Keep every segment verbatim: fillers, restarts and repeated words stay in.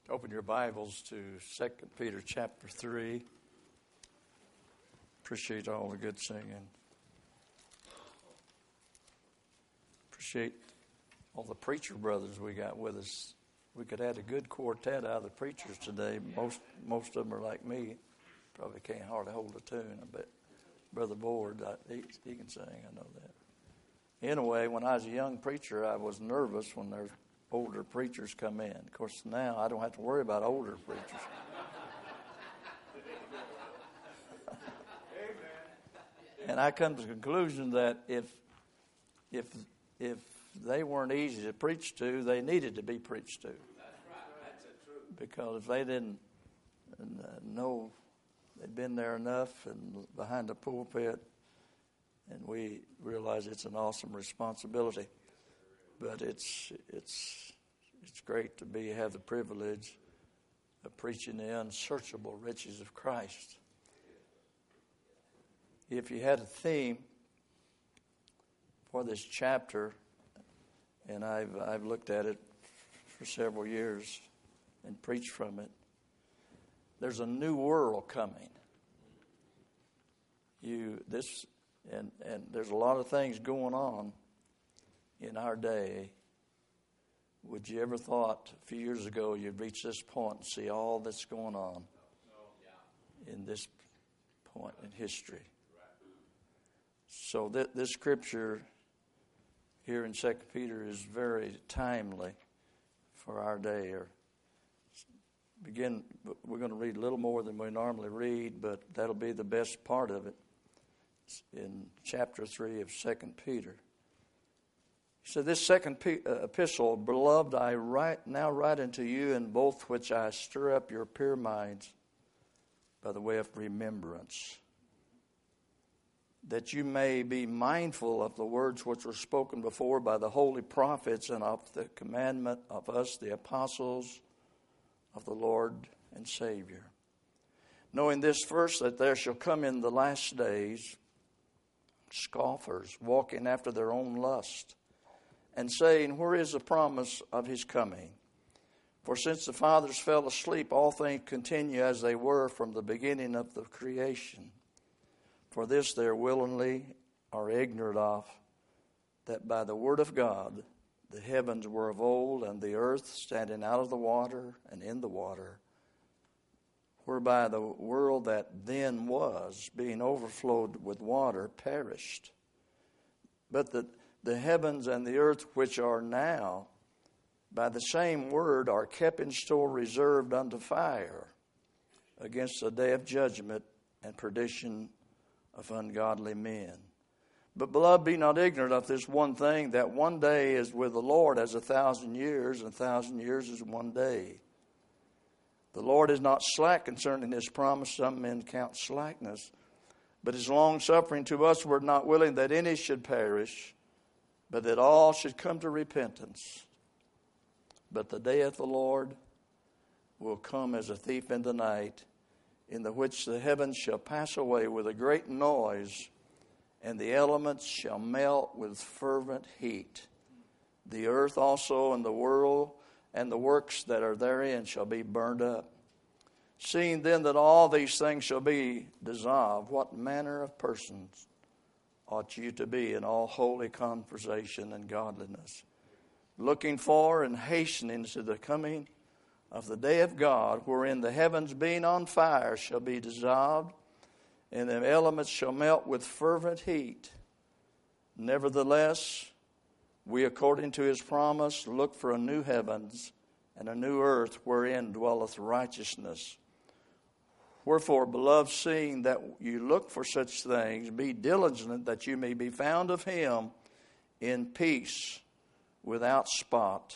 Open your Bibles to Second Peter chapter three. Appreciate all the good singing. Appreciate all the preacher brothers we got with us. We could add a good quartet out of the preachers today. Most most of them are like me. Probably can't hardly hold a tune. I bet Brother Board, he, he can sing, I know that. Anyway, when I was a young preacher, I was nervous when there's older preachers come in. Of course, now I don't have to worry about older preachers. And I come to the conclusion that if if if they weren't easy to preach to, they needed to be preached to. That's right. That's the truth. Because if they didn't know they'd been there enough and behind the pulpit, and we realize it's an awesome responsibility. But it's it's it's great to be have the privilege of preaching the unsearchable riches of Christ. If you had a theme for this chapter, and I've I've looked at it for several years and preached from it, there's a new world coming. You this and and there's a lot of things going on in our day. Would you ever thought a few years ago you'd reach this point and see all that's going on in this point in history? So th- this scripture here in Second Peter is very timely for our day. Or begin. We're going to read a little more than we normally read, but that'll be the best part of it. It's in chapter three of Second Peter. He said, "This second p- uh, epistle, beloved, I write now write unto you, in both which I stir up your pure minds by the way of remembrance, that you may be mindful of the words which were spoken before by the holy prophets, and of the commandment of us, the apostles of the Lord and Savior. Knowing this first, that there shall come in the last days scoffers, walking after their own lust, and saying, where is the promise of his coming? For since the fathers fell asleep, all things continue as they were from the beginning of the creation. For this they willingly are ignorant of, that by the word of God the heavens were of old, and the earth standing out of the water and in the water, whereby the world that then was, being overflowed with water, perished. But the, the heavens and the earth which are now, by the same word, are kept in store, reserved unto fire, against the day of judgment and perdition of ungodly men. But, beloved, be not ignorant of this one thing, that one day is with the Lord as a thousand years, and a thousand years is one day. The Lord is not slack concerning his promise, some men count slackness, but is long-suffering to us, we're not willing that any should perish, but that all should come to repentance. But the day of the Lord will come as a thief in the night, in the which the heavens shall pass away with a great noise, and the elements shall melt with fervent heat. The earth also and the world and the works that are therein shall be burned up. Seeing then that all these things shall be dissolved, what manner of persons ought you to be in all holy conversation and godliness, looking for and hastening to the coming of the day of God, wherein the heavens being on fire shall be dissolved, and the elements shall melt with fervent heat. Nevertheless, we, according to his promise, look for a new heavens and a new earth, wherein dwelleth righteousness. Wherefore, beloved, seeing that you look for such things, be diligent that you may be found of him in peace, without spot,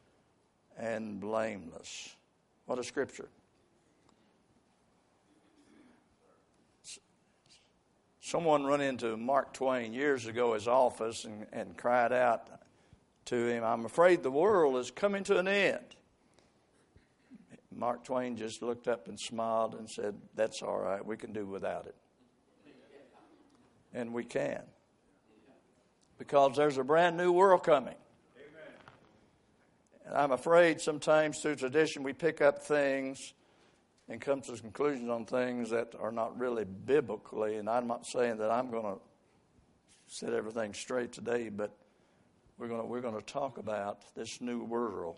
and blameless." What a scripture. Someone run into Mark Twain years ago at his office and, and cried out to him, "I'm afraid the world is coming to an end." Mark Twain just looked up and smiled and said, "That's all right. We can do without it." And we can. Because there's a brand new world coming. And I'm afraid sometimes through tradition we pick up things and come to conclusions on things that are not really biblically. And I'm not saying that I'm going to set everything straight today, but we're going to we're going to talk about this new world.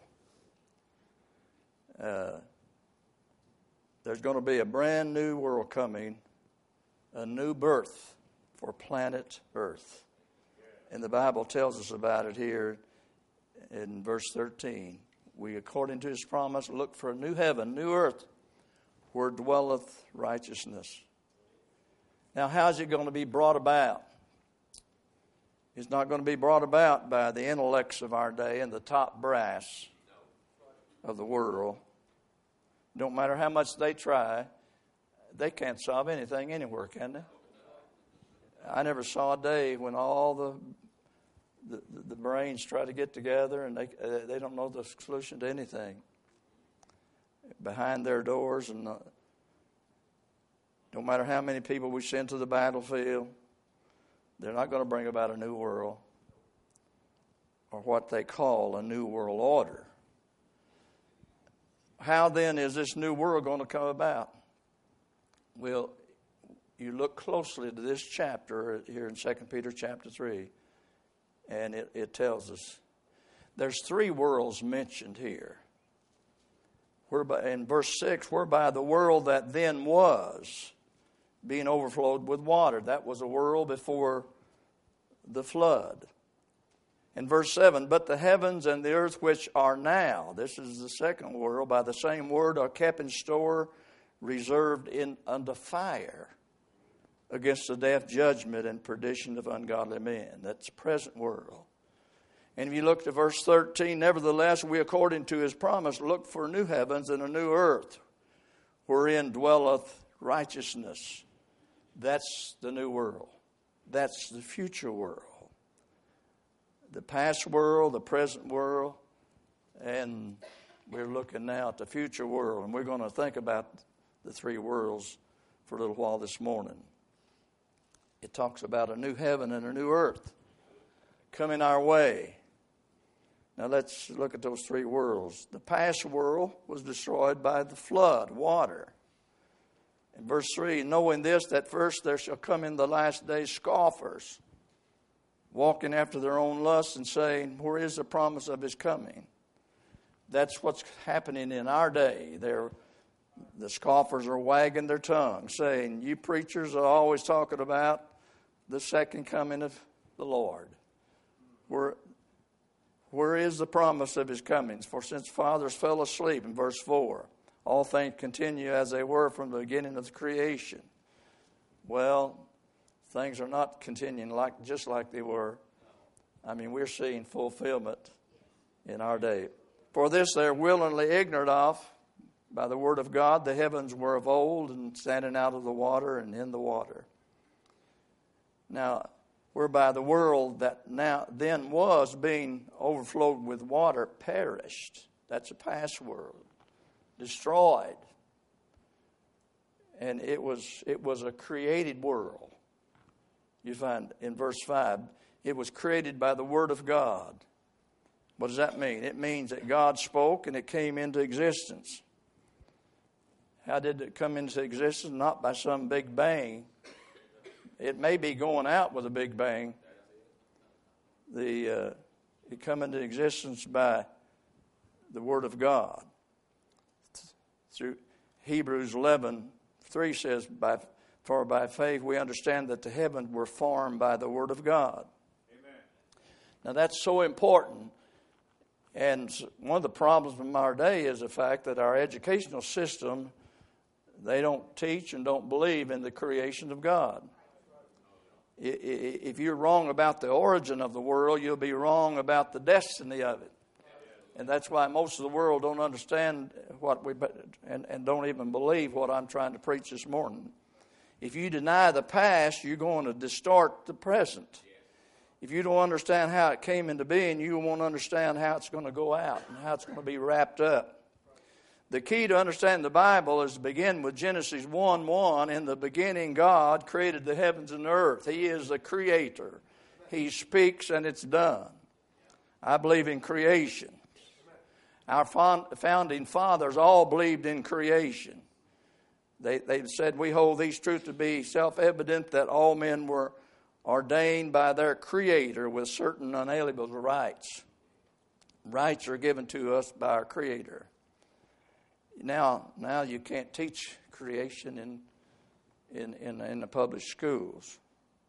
Uh, there's going to be a brand new world coming, a new birth for planet Earth. And the Bible tells us about it here in verse thirteen. We, according to his promise, look for a new heaven, new earth, where dwelleth righteousness. Now, how is it going to be brought about? It's not going to be brought about by the intellects of our day and the top brass of the world. Don't matter how much they try, they can't solve anything anywhere, can they? I never saw a day when all the the, the brains try to get together and they uh, they don't know the solution to anything. Behind their doors, and uh, no matter how many people we send to the battlefield, they're not going to bring about a new world or what they call a new world order. How then is this new world going to come about? Well, you look closely to this chapter here in Second Peter chapter three, and it, it tells us there's three worlds mentioned here. Whereby, in verse six, whereby the world that then was, being overflowed with water. That was a world before the flood. In verse seven, but the heavens and the earth which are now, this is the second world, by the same word are kept in store, reserved in unto fire, against the day of judgment and perdition of ungodly men. That's the present world. And if you look to verse thirteen, nevertheless, we according to his promise look for new heavens and a new earth, wherein dwelleth righteousness. That's the new world. That's the future world. The past world, the present world, and we're looking now at the future world. And we're going to think about the three worlds for a little while this morning. It talks about a new heaven and a new earth coming our way. Now let's look at those three worlds. The past world was destroyed by the flood, water. In verse three, knowing this, that first there shall come in the last days scoffers, walking after their own lusts and saying, where is the promise of his coming? That's what's happening in our day. They're, the scoffers are wagging their tongue, saying, you preachers are always talking about the second coming of the Lord. Where, where is the promise of his comings? For since fathers fell asleep, in verse four, all things continue as they were from the beginning of the creation. Well, things are not continuing like just like they were. I mean, we're seeing fulfillment in our day. For this they're willingly ignorant of by the word of God. The heavens were of old and standing out of the water and in the water. Now, whereby the world that now then was being overflowed with water perished. That's a past world. Destroyed. And it was it was a created world. You find in verse five, it was created by the word of God. What does that mean? It means that God spoke and it came into existence. How did it come into existence? Not by some big bang. It may be going out with a big bang. The uh, it come into existence by the word of God. Through Hebrews eleven three says, by, for by faith we understand that the heavens were formed by the word of God. Amen. Now that's so important. And one of the problems in our day is the fact that our educational system, they don't teach and don't believe in the creation of God. If you're wrong about the origin of the world, you'll be wrong about the destiny of it. And that's why most of the world don't understand what we and, and don't even believe what I'm trying to preach this morning. If you deny the past, you're going to distort the present. If you don't understand how it came into being, you won't understand how it's going to go out and how it's going to be wrapped up. The key to understanding the Bible is to begin with Genesis one one. In the beginning, God created the heavens and the earth. He is the creator. He speaks and it's done. I believe in creation. Our founding fathers all believed in creation. They, they said, we hold these truths to be self-evident that all men were ordained by their Creator with certain unalienable rights. Rights are given to us by our Creator. Now, now you can't teach creation in, in, in, in the public schools.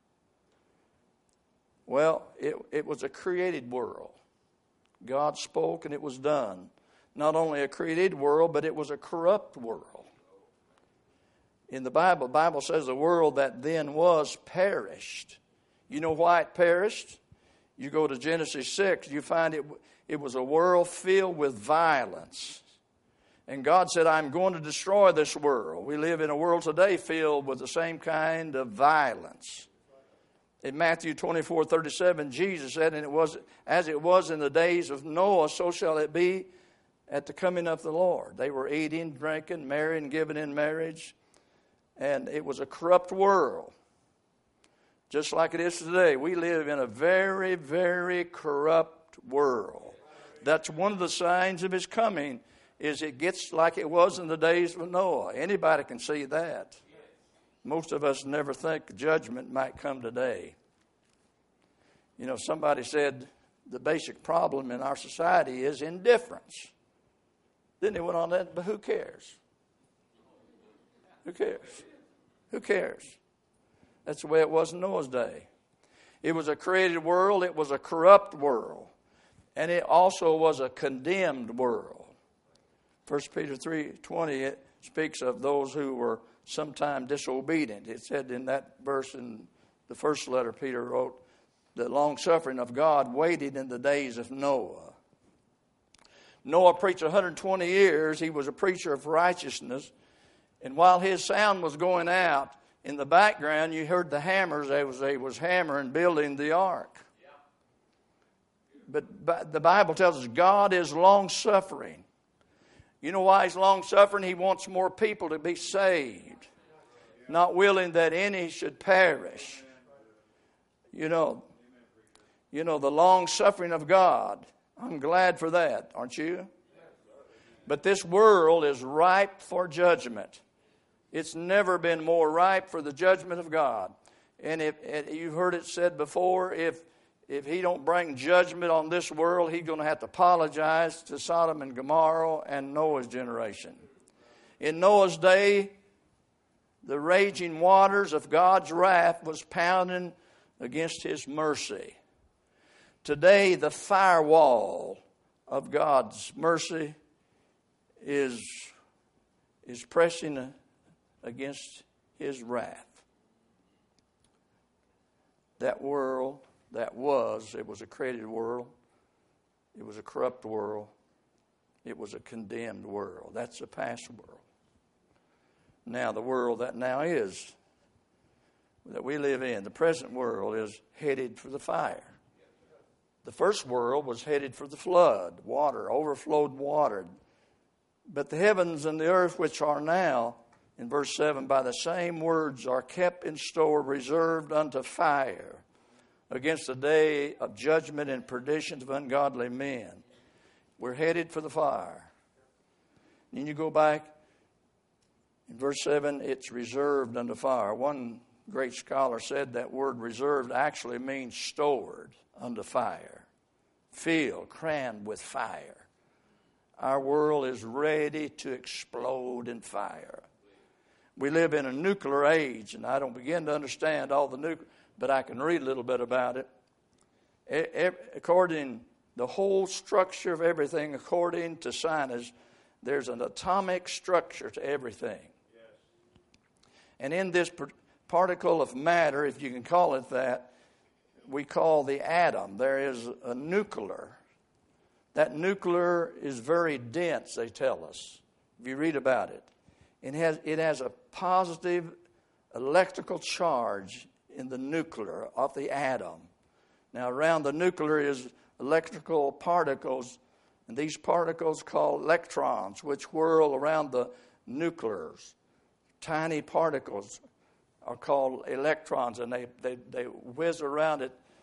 Well, it, it was a created world. God spoke and it was done. Not only a created world, but it was a corrupt world. In the Bible, the Bible says the world that then was perished. You know why it perished? You go to Genesis six, you find it, it was a world filled with violence. And God said, I'm going to destroy this world. We live in a world today filled with the same kind of violence. In Matthew twenty-four thirty-seven, Jesus said, and it was as it was in the days of Noah, so shall it be at the coming of the Lord. They were eating, drinking, marrying, giving in marriage. And it was a corrupt world. Just like it is today. We live in a very, very corrupt world. That's one of the signs of His coming, is it gets like it was in the days of Noah. Anybody can see that. Most of us never think judgment might come today. You know, somebody said the basic problem in our society is indifference. Then they went on that, but who cares? Who cares? Who cares? That's the way it was in Noah's day. It was a created world. It was a corrupt world. And it also was a condemned world. First Peter three twenty, it speaks of those who were sometime disobedient. It said in that verse in the first letter Peter wrote, the long-suffering of God waited in the days of Noah. Noah preached one hundred twenty years. He was a preacher of righteousness. And while his sound was going out, in the background you heard the hammers. They was, they was hammering, building the ark. But, but the Bible tells us God is long-suffering. You know why He's long-suffering? He wants more people to be saved. Not willing that any should perish. You know, you know the long-suffering of God. I'm glad for that, aren't you? But this world is ripe for judgment. It's never been more ripe for the judgment of God. And if, if you've heard it said before, if if He don't bring judgment on this world, He's going to have to apologize to Sodom and Gomorrah and Noah's generation. In Noah's day, the raging waters of God's wrath was pounding against His mercy. Today, the firewall of God's mercy is, is pressing against His wrath. That world that was, it was a created world. It was a corrupt world. It was a condemned world. That's the past world. Now, the world that now is, that we live in, the present world, is headed for the fire. The first world was headed for the flood, water, overflowed water. But the heavens and the earth which are now, in verse seven, by the same words are kept in store, reserved unto fire, against the day of judgment and perdition of ungodly men. We're headed for the fire. Then you go back, in verse seven, it's reserved unto fire. One great scholar said that word reserved actually means stored unto fire, filled, crammed with fire. Our world is ready to explode in fire. We live in a nuclear age, and I don't begin to understand all the nuclear, but I can read a little bit about it. According, the whole structure of everything, according to scientists, there's an atomic structure to everything. Yes. And in this particle of matter, if you can call it that, we call the atom. There is a nuclear. That nuclear is very dense, they tell us, if you read about it. It has, it has a positive electrical charge in the nuclear of the atom. Now, around the nuclear is electrical particles, and these particles called electrons, which whirl around the nuclears. Tiny particles are called electrons, and they, they, they whiz around it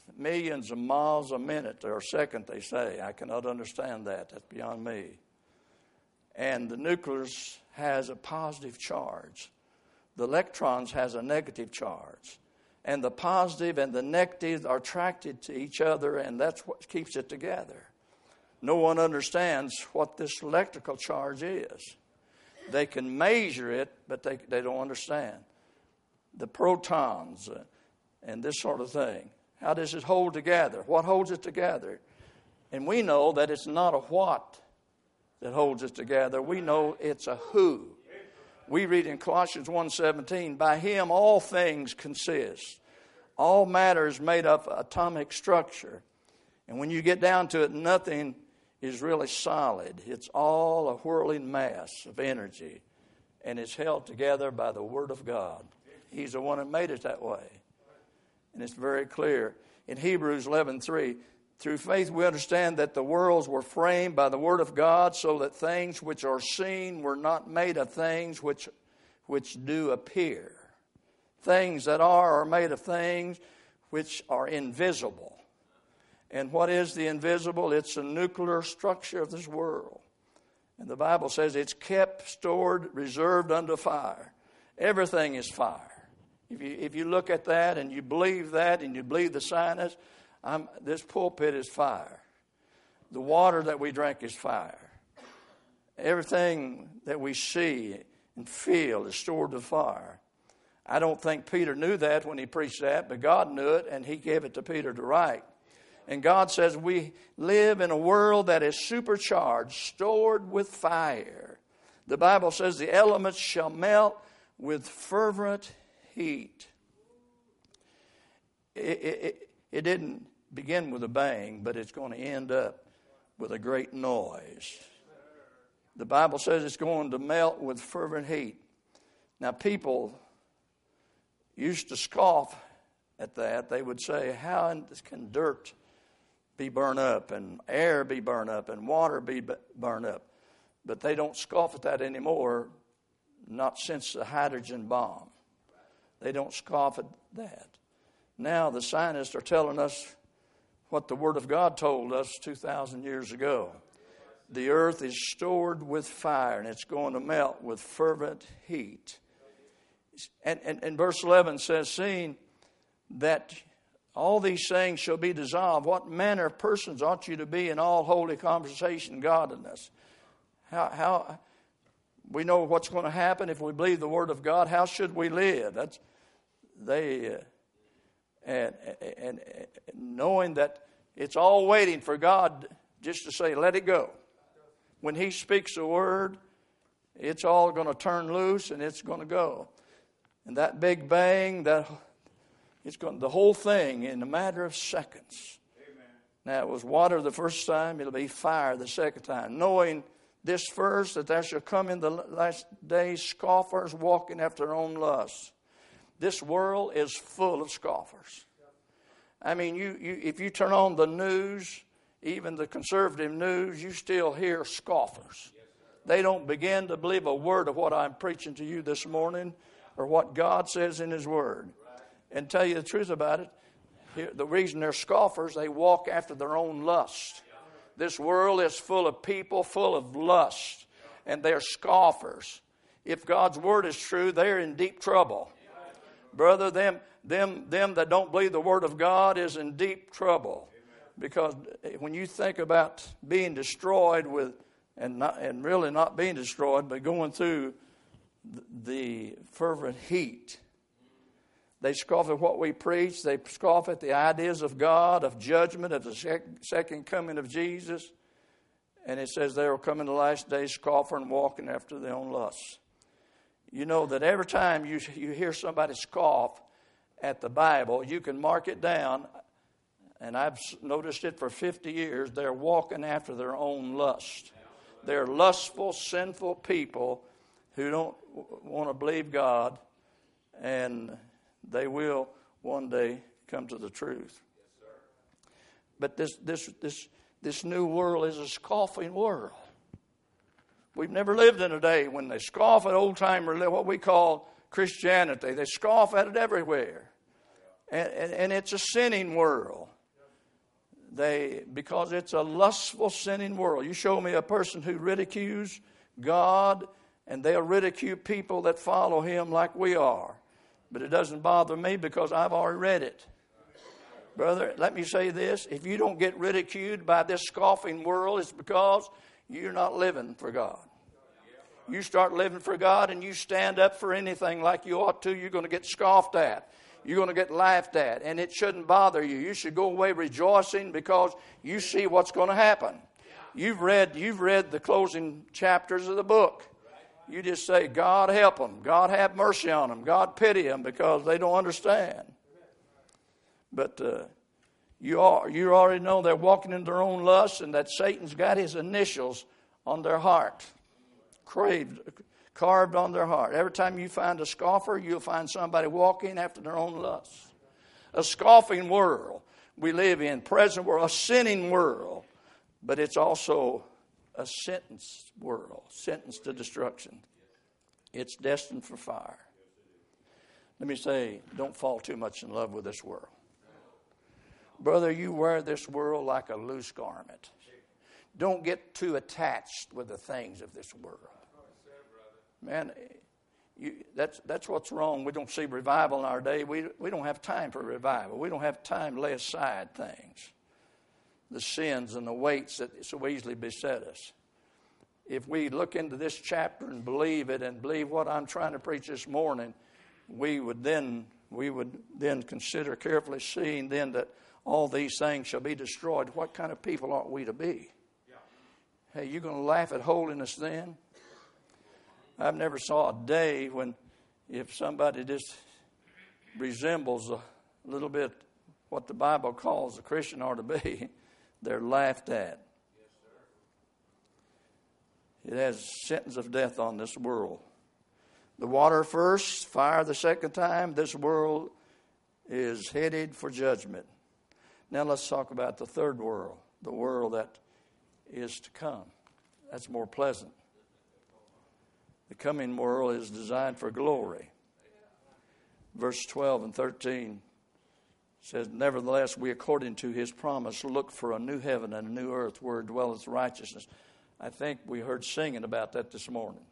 millions of miles a minute or a second, they say. I cannot understand that. That's beyond me. And the nucleus has a positive charge. The electrons has a negative charge. And the positive and the negative are attracted to each other, and that's what keeps it together. No one understands what this electrical charge is. They can measure it, but they, they don't understand. The protons uh, and this sort of thing. How does it hold together? What holds it together? And we know that it's not a what that holds it together. We know it's a who. We read in Colossians one seventeen, by him all things consist. All matter is made up of atomic structure. And when you get down to it, nothing is really solid. It's all a whirling mass of energy. And it's held together by the Word of God. He's the one that made it that way. And it's very clear. In Hebrews eleven three, through faith we understand that the worlds were framed by the Word of God, so that things which are seen were not made of things which, which do appear. Things that are are made of things which are invisible. And what is the invisible? It's the nuclear structure of this world. And the Bible says it's kept, stored, reserved unto fire. Everything is fire. If you, if you look at that and you believe that and you believe the scientists, I'm, this pulpit is fire. The water that we drink is fire. Everything that we see and feel is stored to fire. I don't think Peter knew that when he preached that, but God knew it, and he gave it to Peter to write. And God says we live in a world that is supercharged, stored with fire. The Bible says the elements shall melt with fervent heat. It, it, it didn't begin with a bang, but it's going to end up with a great noise. The Bible says it's going to melt with fervent heat. Now, people used to scoff at that. They would say, how can dirt be burned up and air be burned up and water be burned up? But they don't scoff at that anymore, not since the hydrogen bomb. They don't scoff at that. Now the scientists are telling us what the Word of God told us two thousand years ago. The earth is stored with fire, and it's going to melt with fervent heat. And, and, and verse eleven says, seeing that all these things shall be dissolved, what manner of persons ought you to be in all holy conversation and godliness? How, how we know what's going to happen if we believe the Word of God. How should we live? That's they, uh, and, and, and knowing that it's all waiting for God just to say, let it go. When He speaks a word, it's all going to turn loose and it's going to go. And that big bang, that it's going the whole thing in a matter of seconds. Amen. Now it was water the first time; it'll be fire the second time. Knowing this first, that there shall come in the last days scoffers walking after their own lusts. This world is full of scoffers. I mean, you, you if you turn on the news, even the conservative news, you still hear scoffers. They don't begin to believe a word of what I'm preaching to you this morning or what God says in His Word. And tell you the truth about it, here, the reason they're scoffers, they walk after their own lust. This world is full of people full of lust, and they're scoffers. If God's Word is true, they're in deep trouble. Brother, them, them, them that don't believe the Word of God is in deep trouble. Because when you think about being destroyed with, and not, and really not being destroyed, but going through the fervent heat, they scoff at what we preach. They scoff at the ideas of God, of judgment, of the sec- second coming of Jesus. And it says they will come in the last days scoffing and walking after their own lusts. You know that every time you, you hear somebody scoff at the Bible, you can mark it down. And I've noticed it for fifty years. They're walking after their own lust. They're lustful, sinful people who don't want to believe God. And they will one day come to the truth. But this this this this new world is a scoffing world. We've never lived in a day when they scoff at old-time religion, what we call Christianity. They scoff at it everywhere. And, and, and it's a sinning world. They, because it's a lustful, sinning world. You show me a person who ridicules God, and they'll ridicule people that follow him like we are. But it doesn't bother me because I've already read it. Brother, let me say this. If you don't get ridiculed by this scoffing world, it's because you're not living for God. You start living for God and you stand up for anything like you ought to, you're going to get scoffed at. You're going to get laughed at, and it shouldn't bother you. You should go away rejoicing because you see what's going to happen. You've read, you've read the closing chapters of the book. You just say, God help them. God have mercy on them. God pity them because they don't understand. But uh, you, are, you already know they're walking in their own lust and that Satan's got his initials on their heart. Craved, carved on their heart. Every time you find a scoffer, you'll find somebody walking after their own lusts. A scoffing world we live in, present world, a sinning world, but it's also a sentenced world, sentenced to destruction. It's destined for fire. Let me say, don't fall too much in love with this world. Brother, you wear this world like a loose garment. Don't get too attached with the things of this world. Man, you, that's that's what's wrong. We don't see revival in our day. We we don't have time for revival. We don't have time to lay aside things, the sins and the weights that so easily beset us. If we look into this chapter and believe it and believe what I'm trying to preach this morning, we would then we would then consider carefully, seeing then that all these things shall be destroyed. What kind of people ought we to be? Hey, you going to laugh at holiness then? I've never saw a day when if somebody just resembles a little bit what the Bible calls a Christian ought to be, they're laughed at. It has a sentence of death on this world. The water first, fire the second time. This world is headed for judgment. Now let's talk about the third world, the world that is to come. That's more pleasant. The coming world is designed for glory. Verse twelve and thirteen says, nevertheless, we according to his promise look for a new heaven and a new earth where dwelleth righteousness. I think we heard singing about that this morning.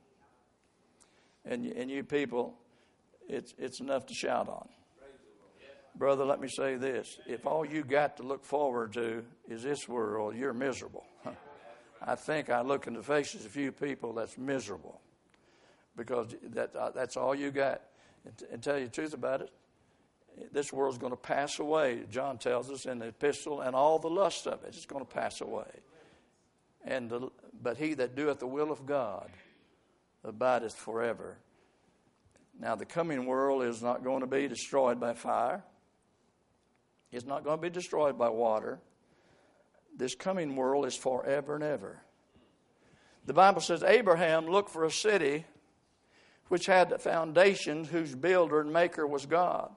And, and you people, it's, it's enough to shout on. Brother, let me say this. If all you got to look forward to is this world, you're miserable. I think I look in the faces of a few people that's miserable because that uh, that's all you got. And, t- and tell you the truth about it, this world's going to pass away. John tells us in the epistle, and all the lust of it is going to pass away. And the, but he that doeth the will of God abideth forever. Now the coming world is not going to be destroyed by fire. It's not going to be destroyed by water. This coming world is forever and ever. The Bible says Abraham looked for a city which had the foundations, whose builder and maker was God.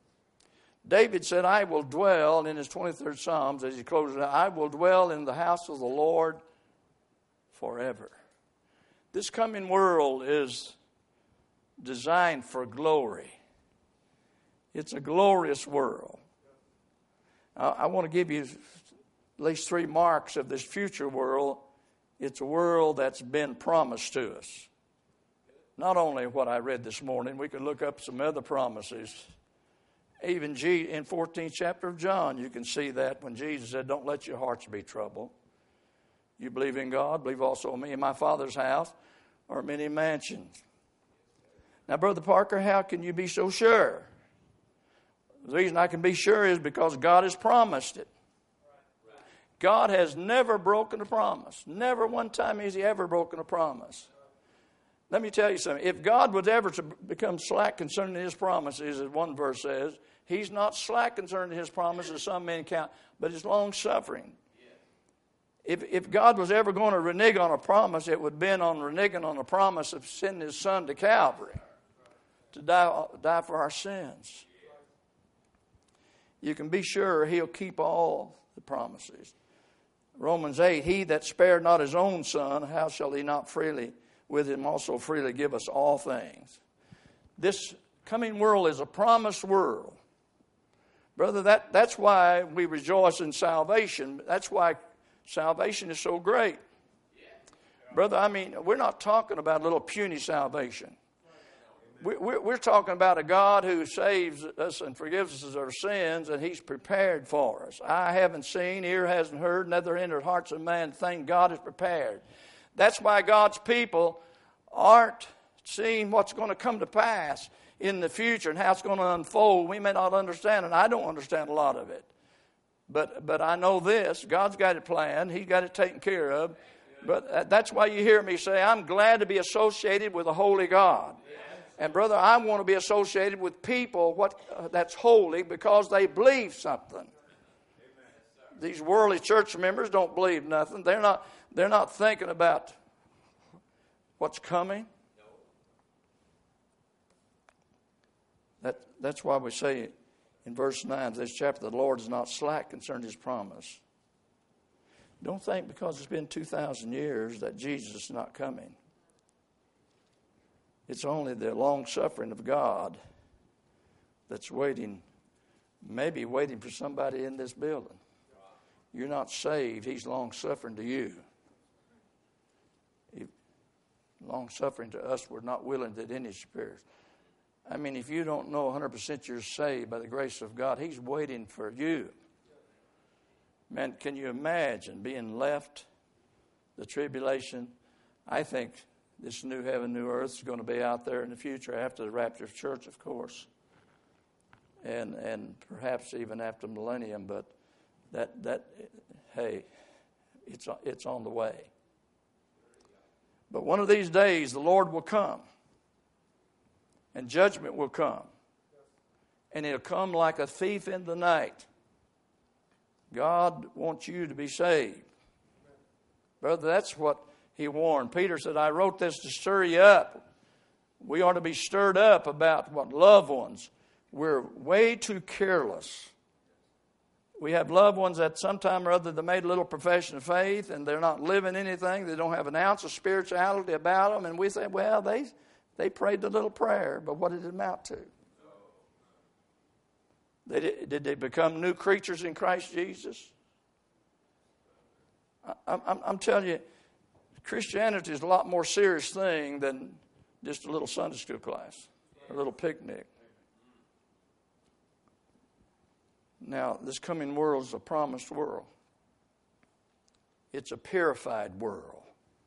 David said, I will dwell, in his twenty-third Psalms, as he closes it, I will dwell in the house of the Lord forever. This coming world is designed for glory. It's a glorious world. I, I want to give you at least three marks of this future world. It's a world that's been promised to us. Not only what I read this morning, we could look up some other promises. Even G, in fourteenth chapter of John, you can see that when Jesus said, don't let your hearts be troubled. You believe in God, believe also in me. In my Father's house are many mansions. Now, Brother Parker, how can you be so sure? The reason I can be sure is because God has promised it. God has never broken a promise. Never one time has he ever broken a promise. Let me tell you something. If God was ever to become slack concerning his promises, as one verse says, he's not slack concerning his promises, as some men count, but he's long-suffering. If, if God was ever going to renege on a promise, it would have been on reneging on a promise of sending his son to Calvary to die, die for our sins. You can be sure he'll keep all the promises. Romans eight, he that spared not his own son, how shall he not freely with him also freely give us all things? This coming world is a promised world. Brother, that, that's why we rejoice in salvation. That's why salvation is so great. Brother, I mean, we're not talking about a little puny salvation. We're, we're talking about a God who saves us and forgives us our sins, and He's prepared for us. Eye haven't seen, ear hasn't heard, neither entered hearts of man, thing God has prepared. That's why God's people aren't seeing what's going to come to pass in the future and how it's going to unfold. We may not understand, and I don't understand a lot of it. But but I know this, God's got it planned. He's got it taken care of. But that's why you hear me say, I'm glad to be associated with a holy God. And brother, I want to be associated with people what uh, that's holy because they believe something. These worldly church members don't believe nothing. They're not, they're not thinking about what's coming. That, that's why we say in verse nine of this chapter, the Lord is not slack concerning His promise. Don't think because it's been two thousand years that Jesus is not coming. It's only the long suffering of God that's waiting, maybe waiting for somebody in this building. You're not saved. He's long suffering to you. Long suffering to us, we're not willing that any should perish. I mean, if you don't know one hundred percent you're saved by the grace of God, He's waiting for you. Man, can you imagine being left the tribulation? I think this new heaven, new earth is going to be out there in the future after the rapture of the church, of course, and and perhaps even after millennium. But that that hey, it's it's on the way. But one of these days, the Lord will come, and judgment will come, and it'll come like a thief in the night. God wants you to be saved. Brother, that's what He warned. Peter said, I wrote this to stir you up. We ought to be stirred up about what loved ones. We're way too careless. We have loved ones that sometime or other they made a little profession of faith and they're not living anything. They don't have an ounce of spirituality about them. And we say, well, they, they prayed the little prayer, but what did it amount to? They, did they become new creatures in Christ Jesus? I, I'm, I'm telling you, Christianity is a lot more serious thing than just a little Sunday school class, a little picnic. Now, this coming world is a promised world. It's a purified world.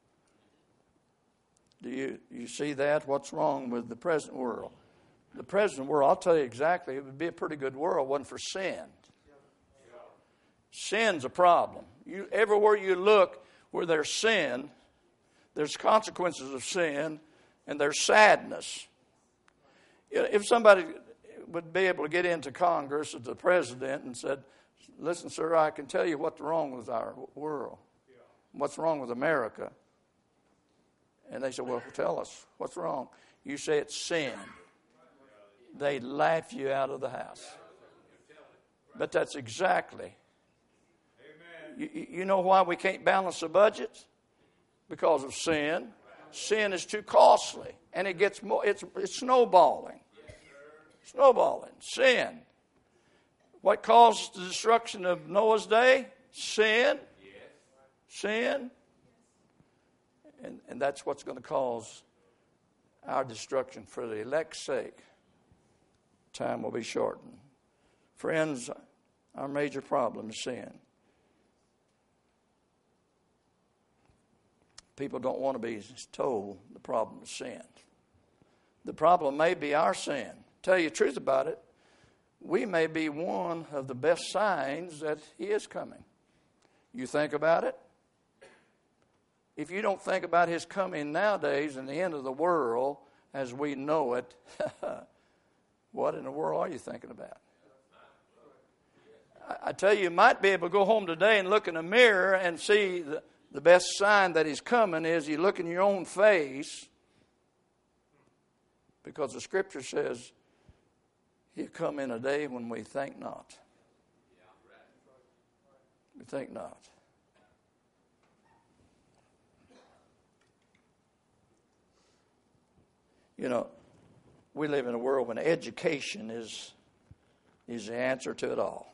Do you, you see that? What's wrong with the present world? The present world, I'll tell you exactly, it would be a pretty good world, wasn't for sin. Sin's a problem. You, everywhere you look where there's sin, there's consequences of sin, and there's sadness. If somebody would be able to get into Congress as the president and said, listen, sir, I can tell you what's wrong with our world. What's wrong with America? And they said, well, tell us, what's wrong? You say it's sin. They laugh you out of the house. But that's exactly. You, you know why we can't balance the budget? Because of sin. Sin is too costly, and it gets more. It's, it's snowballing. Snowballing. Sin. What caused the destruction of Noah's day? Sin. Sin. And, and that's what's going to cause our destruction for the elect's sake. Time will be shortened. Friends, our major problem is sin. People don't want to be told the problem is sin. The problem may be our sin. Tell you the truth about it, we may be one of the best signs that He is coming. You think about it. If you don't think about His coming nowadays and the end of the world as we know it, what in the world are you thinking about? I, I tell you, you might be able to go home today and look in a mirror and see the, the best sign that He's coming is you look in your own face, because the Scripture says He'll come in a day when we think not. We think not. You know, we live in a world when education is is the answer to it all.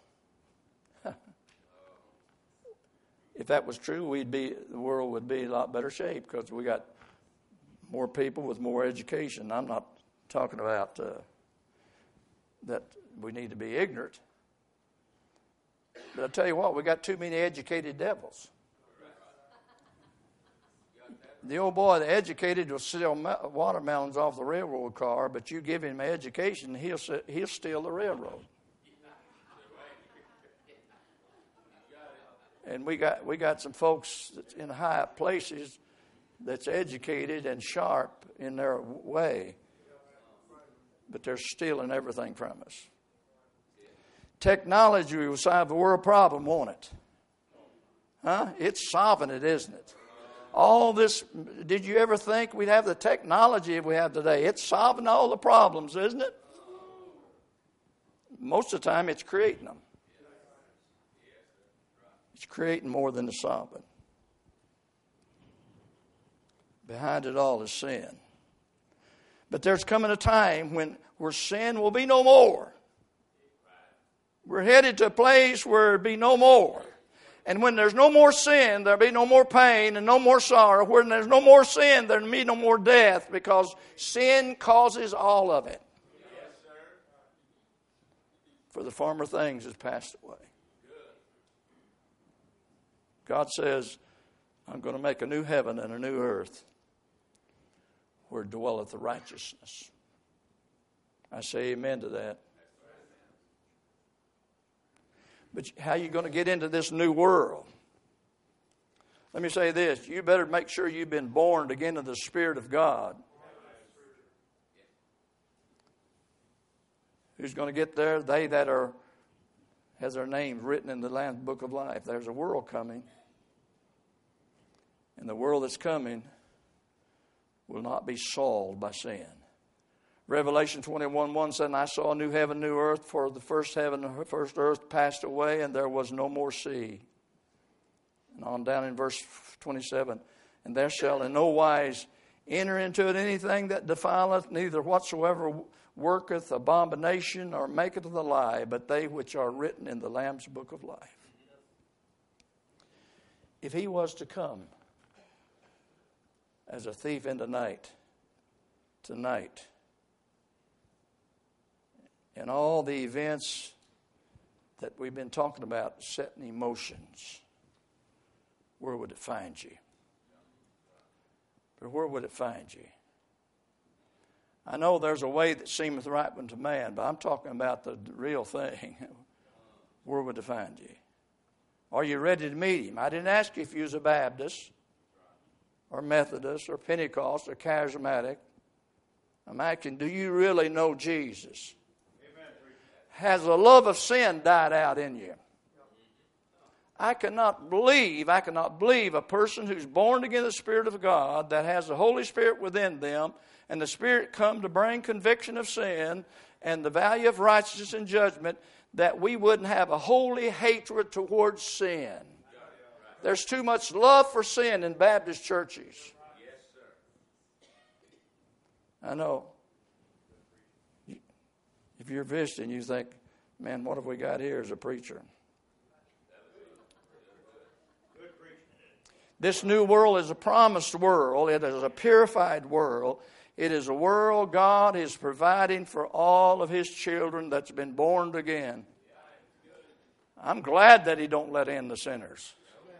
If that was true, we'd be the world would be in a lot better shape because we got more people with more education. I'm not talking about uh, that we need to be ignorant. But I tell you what, we got too many educated devils. The old boy, the educated, will sell watermelons off the railroad car, but you give him education, he'll he'll steal the railroad. And we got we got some folks that's in high places that's educated and sharp in their way, but they're stealing everything from us. Technology will solve the world problem, won't it? Huh? It's solving it, isn't it? All this, did you ever think we'd have the technology we have today? It's solving all the problems, isn't it? Most of the time, it's creating them. It's creating more than it's solving. Behind it all is sin. But there's coming a time when where sin will be no more. We're headed to a place where there'll be no more. And when there's no more sin, there'll be no more pain and no more sorrow. When there's no more sin, there'll be no more death, because sin causes all of it. Yes, sir. For the former things has passed away. God says, I'm going to make a new heaven and a new earth where dwelleth the righteousness. I say amen to that. But how are you going to get into this new world? Let me say this. You better make sure you've been born again of the Spirit of God. Who's going to get there? They that are, has their names written in the Lamb's Book of Life. There's a world coming. And the world that's coming will not be soiled by sin. Revelation twenty-one one said, and I saw a new heaven, new earth, for the first heaven and the first earth passed away, and there was no more sea. And on down in verse twenty-seven, and there shall in no wise enter into it anything that defileth, neither whatsoever worketh abomination or maketh a lie, but they which are written in the Lamb's Book of Life. If he was to come as a thief in the night, tonight, and all the events that we've been talking about set in emotions, where would it find you? But where would it find you? I know there's a way that seemeth right unto man, but I'm talking about the real thing. Where would it find you? Are you ready to meet him? I didn't ask you if you was a Baptist or Methodist or Pentecost or Charismatic. I'm asking, do you really know Jesus? Has the love of sin died out in you? I cannot believe, I cannot believe a person who's born again of the Spirit of God, that has the Holy Spirit within them, and the Spirit come to bring conviction of sin and the value of righteousness and judgment, that we wouldn't have a holy hatred towards sin. There's too much love for sin in Baptist churches. I know. If you're visiting, you think, man, what have we got here as a preacher? This new world is a promised world. It is a purified world. It is a world God is providing for all of His children that's been born again. I'm glad that He don't let in the sinners.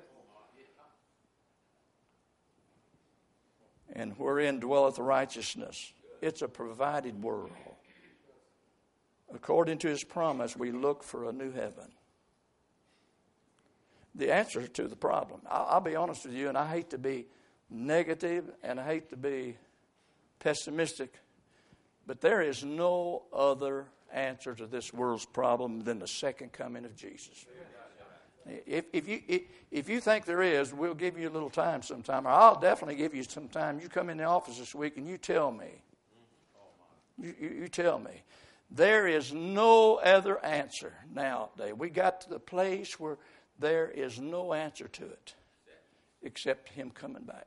And wherein dwelleth righteousness. It's a provided world. According to His promise, we look for a new heaven. The answer to the problem. I'll, I'll be honest with you, and I hate to be negative and I hate to be pessimistic, but there is no other answer to this world's problem than the second coming of Jesus. If, if you if, if you think there is, we'll give you a little time sometime, or I'll definitely give you some time. You come in the office this week and you tell me. You, you, you tell me. There is no other answer nowadays. We got to the place where there is no answer to it except Him coming back.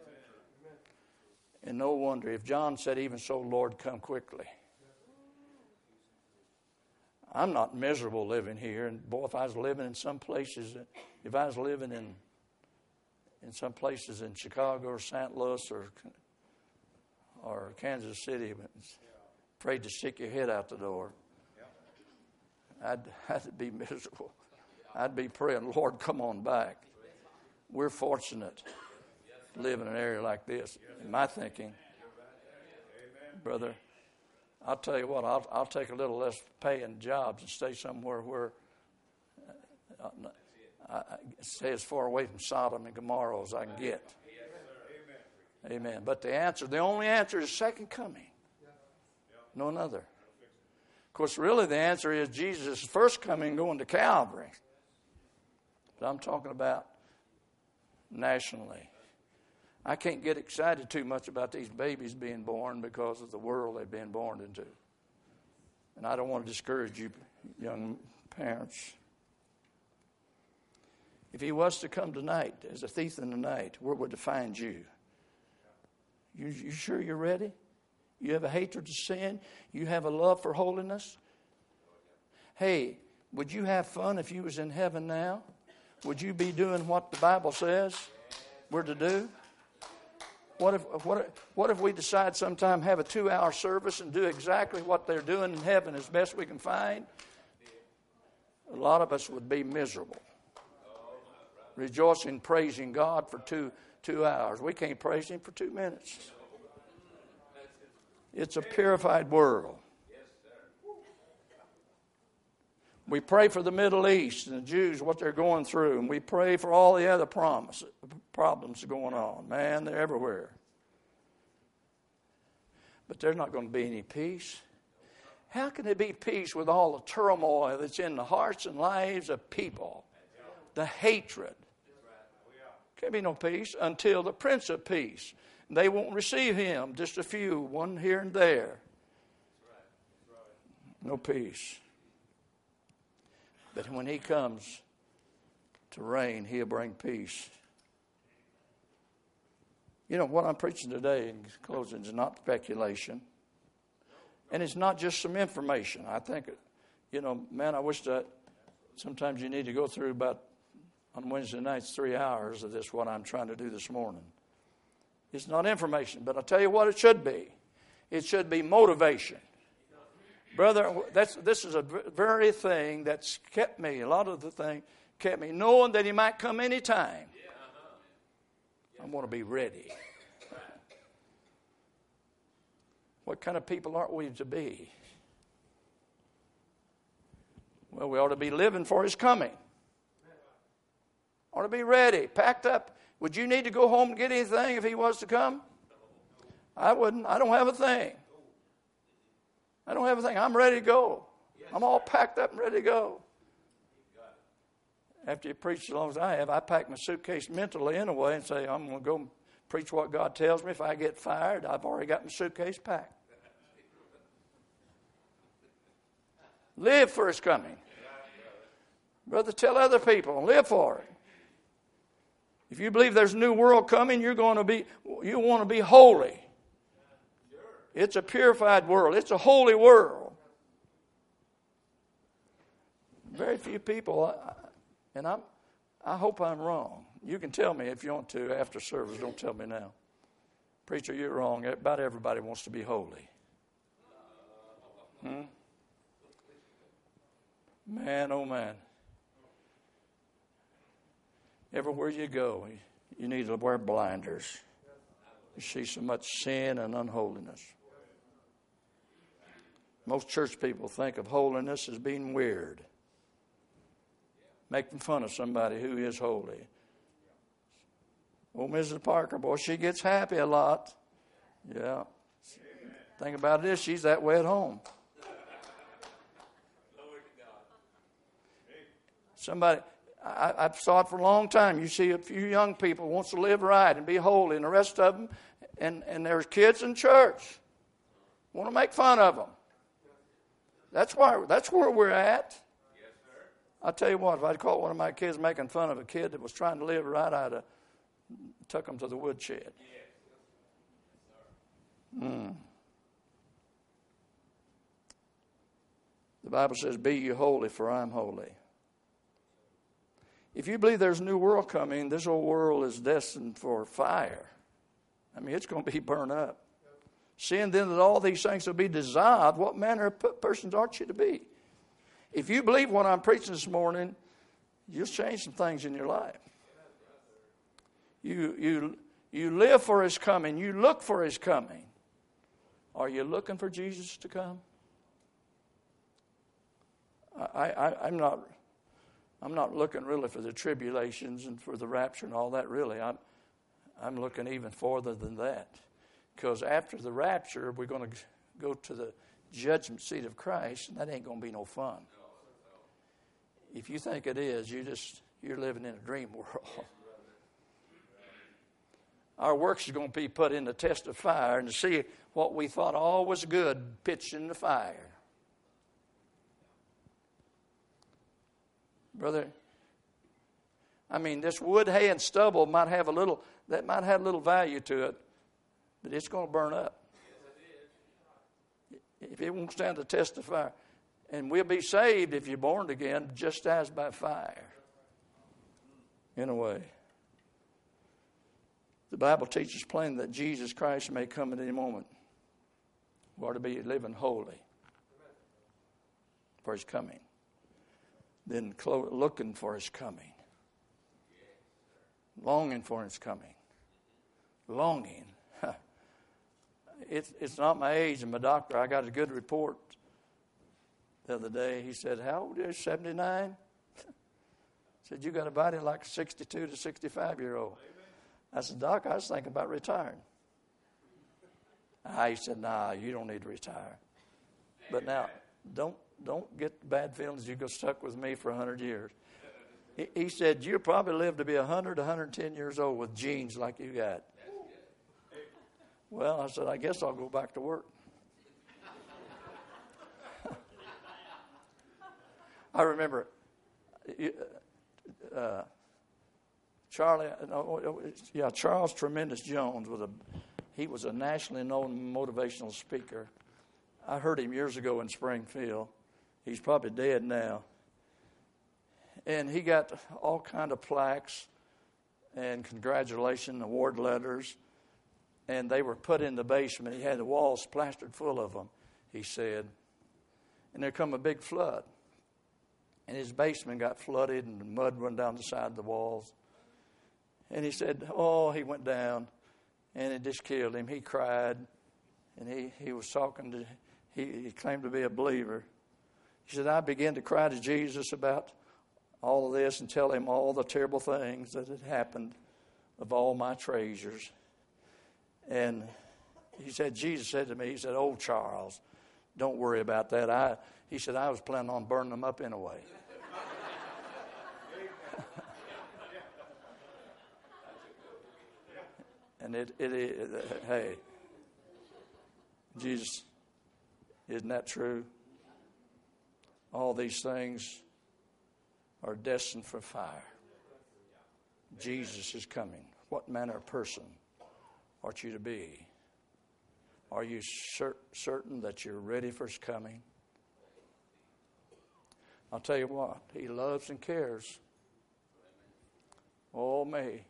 And no wonder if John said, even so, Lord, come quickly. I'm not miserable living here. And boy, if I was living in some places, if I was living in in some places in Chicago or Saint Louis or or Kansas City, afraid to stick your head out the door, I'd, I'd be miserable. I'd be praying, Lord, come on back. We're fortunate to live in an area like this. In my thinking, brother, I'll tell you what, I'll, I'll take a little less paying jobs and stay somewhere where uh, I, I stay as far away from Sodom and Gomorrah as I can get. Amen. But the answer, the only answer is second coming. No another. Of course, really the answer is Jesus' first coming going to Calvary. But I'm talking about nationally. I can't get excited too much about these babies being born because of the world they've been born into. And I don't want to discourage you, young parents. If he was to come tonight as a thief in the night, where would he find you? You, you sure you're ready? You have a hatred to sin? You have a love for holiness? Hey, would you have fun if you was in heaven now? Would you be doing what the Bible says we're to do? What if what if, what if we decide sometime have a two-hour service and do exactly what they're doing in heaven as best we can find? A lot of us would be miserable. Rejoicing, praising God for two two hours. We can't praise Him for two minutes. It's a purified world. We pray for the Middle East and the Jews, what they're going through, and we pray for all the other promise, problems going on. Man, they're everywhere. But there's not going to be any peace. How can there be peace with all the turmoil that's in the hearts and lives of people? The hatred. Can't be no peace until the Prince of Peace. They won't receive Him, just a few, one here and there. No peace. But when He comes to reign, He'll bring peace. You know, what I'm preaching today in closing is not speculation. And it's not just some information. I think, you know, man, I wish that sometimes you need to go through about, on Wednesday nights, three hours of this, what I'm trying to do this morning. It's not information, but I'll tell you what it should be. It should be motivation. Brother, that's, this is a very thing that's kept me, a lot of the thing kept me, knowing that He might come anytime. I want to be ready. What kind of people aren't we to be? Well, we ought to be living for His coming. Ought to be ready, packed up. Would you need to go home and get anything if He was to come? I wouldn't. I don't have a thing. I don't have a thing. I'm ready to go. I'm all packed up and ready to go. After you preach as long as I have, I pack my suitcase mentally anyway and say, I'm going to go preach what God tells me. If I get fired, I've already got my suitcase packed. Live for His coming. Brother, tell other people, live for it. If you believe there's a new world coming, you're going to be, you want to be holy. It's a purified world. It's a holy world. Very few people, and I'm, I hope I'm wrong. You can tell me if you want to after service. Don't tell me now. Preacher, you're wrong. About everybody wants to be holy. Hmm? Man, oh man. Everywhere you go, you need to wear blinders. You see so much sin and unholiness. Most church people think of holiness as being weird. Making fun of somebody who is holy. Well, Missus Parker, boy, she gets happy a lot. Yeah. Thing about it is, she's that way at home. Somebody, I, I've saw it for a long time. You see a few young people wants to live right and be holy, and the rest of them, and, and there's kids in church want to make fun of them. That's why. That's where we're at. Yes, sir. I'll tell you what, if I'd caught one of my kids making fun of a kid that was trying to live right, I'd have took him to the woodshed. Mm. The Bible says, be ye holy, for I am holy. If you believe there's a new world coming, this old world is destined for fire. I mean, it's going to be burned up. Seeing then that all these things will be dissolved, what manner of persons ought you to be? If you believe what I'm preaching this morning, you'll change some things in your life. You, you, you live for His coming. You look for His coming. Are you looking for Jesus to come? I, I, I'm not. I'm not looking really for the tribulations and for the rapture and all that. Really, I'm. I'm looking even further than that, because after the rapture, we're going to go to the judgment seat of Christ, and that ain't going to be no fun. If you think it is, you just you're living in a dream world. Our works are going to be put in the test of fire, and to see what we thought all was good pitched in the fire. Brother, I mean, this wood, hay, and stubble might have a little, that might have a little value to it, but it's going to burn up. If it won't stand the test of fire. And we'll be saved if you're born again, just as by fire. In a way. The Bible teaches plainly that Jesus Christ may come at any moment. We are to be living holy for His coming. Then looking for His coming. Longing for His coming. Longing. It's, it's not my age and my doctor. I got a good report the other day. He said, how old are you? seventy-nine? Said, you got a body like a sixty-two to sixty-five year old. I said, Doc, I was thinking about retiring. Ah, he said, nah, you don't need to retire. But now, don't don't get bad feelings. You go stuck with me for one hundred years. He, he said, you'll probably live to be one hundred, one hundred ten years old with genes like you got. Well, I said, I guess I'll go back to work. I remember uh, Charlie, no, yeah, Charles Tremendous Jones was a, he was a nationally known motivational speaker. I heard him years ago in Springfield. He's probably dead now. And he got all kind of plaques and congratulation award letters. And they were put in the basement. He had the walls plastered full of them, he said. And there come a big flood. And his basement got flooded and the mud went down the side of the walls. And he said, oh, he went down and it just killed him. He cried. And he, he was talking to, he, he claimed to be a believer. He said, I began to cry to Jesus about all of this and tell him all the terrible things that had happened of all my treasures. And he said, Jesus said to me, he said, oh, Charles, don't worry about that. I, he said, I was planning on burning them up anyway. And it, it, it, hey, Jesus, isn't that true? All these things are destined for fire. Jesus is coming. What manner of person ought you to be? Are you cer- certain that you're ready for His coming? I'll tell you what, He loves and cares. Oh, me.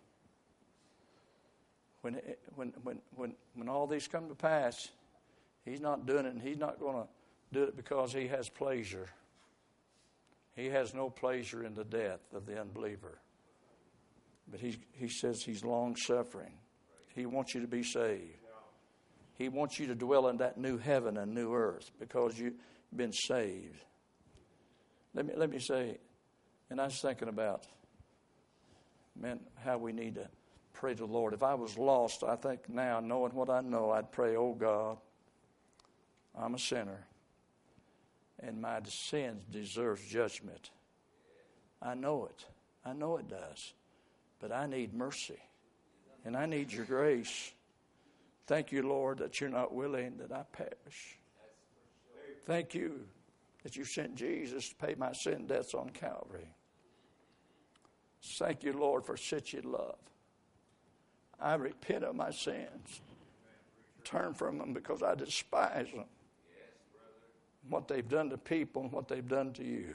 When, when, when, when, when all these come to pass, He's not doing it, and He's not going to do it because He has pleasure. He has no pleasure in the death of the unbeliever. But he, he says He's long-suffering. He wants you to be saved. He wants you to dwell in that new heaven and new earth because you've been saved. Let me, let me say, and I was thinking about, man, how we need to pray to the Lord. If I was lost, I think now, knowing what I know, I'd pray, oh God, I'm a sinner, and my sins deserve judgment. I know it. I know it does. But I need mercy, and I need your grace. Thank you, Lord, that you're not willing that I perish. Thank you that you sent Jesus to pay my sin debts on Calvary. Thank you, Lord, for such your love. I repent of my sins. Turn from them because I despise them. what they've done to people and what they've done to you.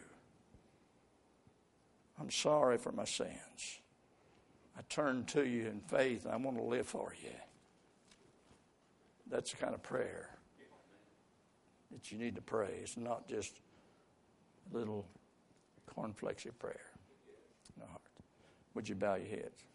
I'm sorry for my sins. I turn to you in faith, and I want to live for you. That's the kind of prayer that you need to pray. It's not just a little cornflakesy prayer in the heart. Would you bow your heads?